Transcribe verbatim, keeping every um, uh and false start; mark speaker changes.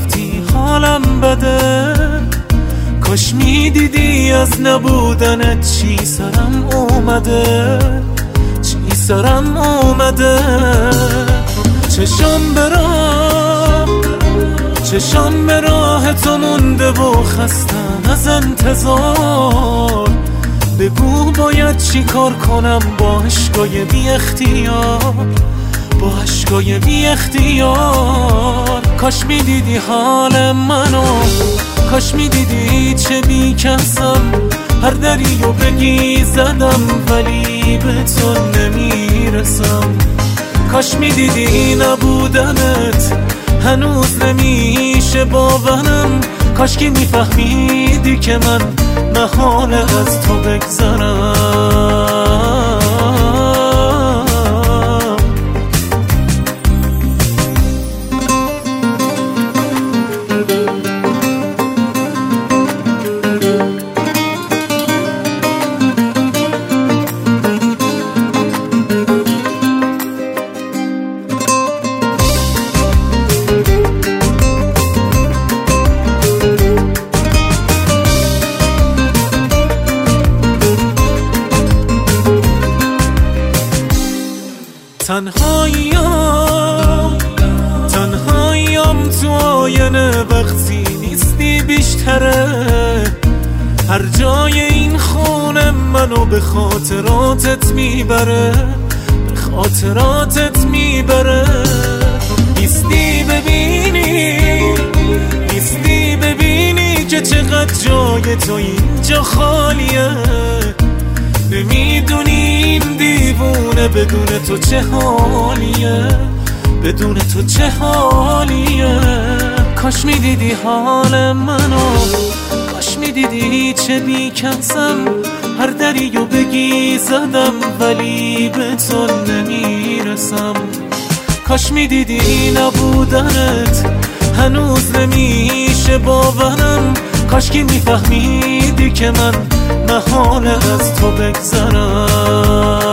Speaker 1: وقتی حالم بده. کاش میدیدی از نبودنت چی سرم اومده، چی سرم اومده. چشم به راه، چشم به راه تو مونده و خستم از انتظار. بگو باید چی کار کنم با عشقای بی اختیار، با عشقای بی اختیار. کاش میدیدی حال منو، کاش میدیدی چه بی کسم. هر دریو بگی زدم ولی به تو نمیرسم. کاش میدیدی نبودنت هنوز نمیشه باورم. کاش که میفهمیدی که من محاله از تو بگذرم. تنهاییم، تنهاییم تو آینه وقتی نیستی بیشتره. هر جای این خونه منو به خاطراتت میبره، به خاطراتت میبره. نیستی ببینی، نیستی ببینی که چقدر جای تو اینجا خالیه. نمیدونی این دیوونه بدون تو چه حالیه، بدون تو چه حالیه. کاش میدیدی حال منو، کاش میدیدی چه بیکسم. هر دریو بگی زدم ولی به تو نمیرسم. کاش میدیدی نبودنت هنوز نمیشه باورم. کاش که میفهمیدی که من محاله از تو بگذرم.